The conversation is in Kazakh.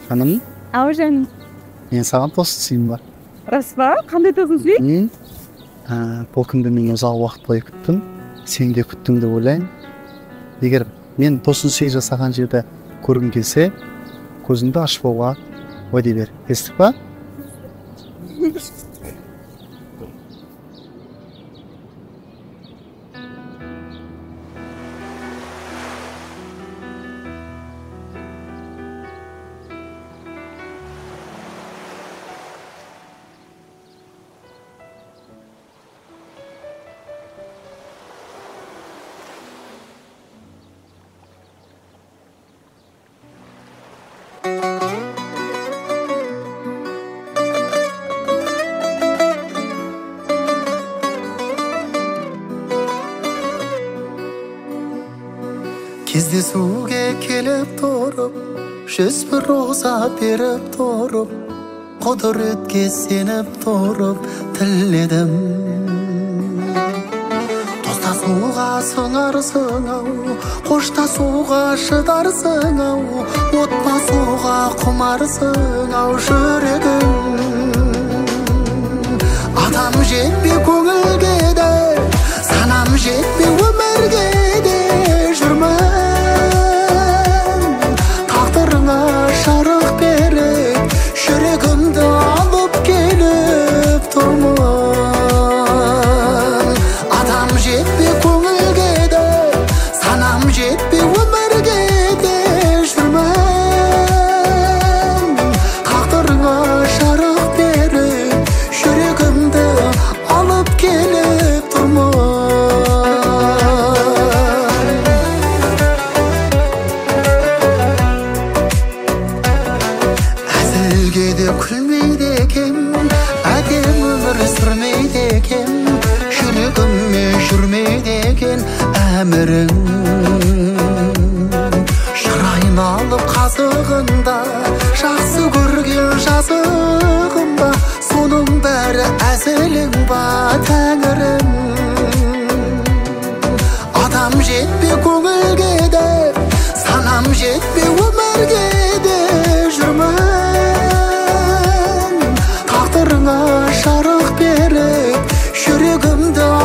Hanım, Жаным, мен саған тосын сыйым бар. рас па? Қандай тосын сый? Бұл күнді мен ұзақ уақыт бойы күттім. Сен де күттің деп ойлаймын. Егер мен тосын сый жасаған жерде көргің келсе, көзіңді ашпауға уәде бер. Естік па? Кездесуге келіп тұрып, жүз бір роза беріп тұрып, құдіретке сеніп тұрып, тіледім. Достасуға сыңарсың-ау, қоштасуға шыдарсың-ау, отбасуға құмарсың-ау жүрегім. Адам жетпей көңілге де, санам жетпей өмірге де жүрмін. Тағдырыңа жарық беріп, жүрегімді алып келіп тұрмын. Адам жетпей көңілге де, санам жетпей өмірге де жүрмін. Тағдырыңа жарық беріп, жүрегімді алып келіп тұрмын. Әзілге де күлмейді екен, әдем өмір сүрмейді екен, жүрегіме жүрмейді екен әмірің. Шырайын алып қазығында, жақсы көрген жазығында, соның бәрі әзілің ба тәңірім. Адам жетпей көңілге де, санам жетпей өмірге де жүрмін. Тағдырыңа жарық беріп, жүрегімді